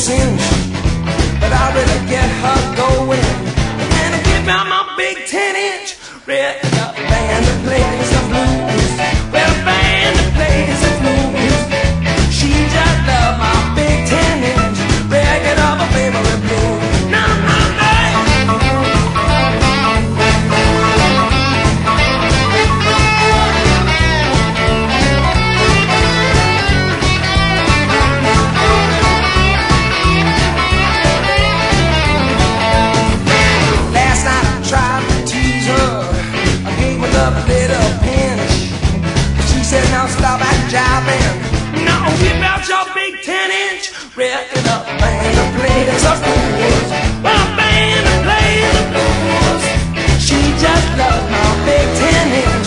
cinch, but I really get her going. And I give out my big 10-inch red band that plays the blues. Well, a band that plays the blues. She just loves my big 10-inch record of a favorite blues. No, no, no. Last night I tried to tease her. I gave her a little pinch. She said, now stop that jiving. Now whip out your big 10-inch record of a band that plays the blues. Well, a band that plays the blues. She just loves my big 10-inch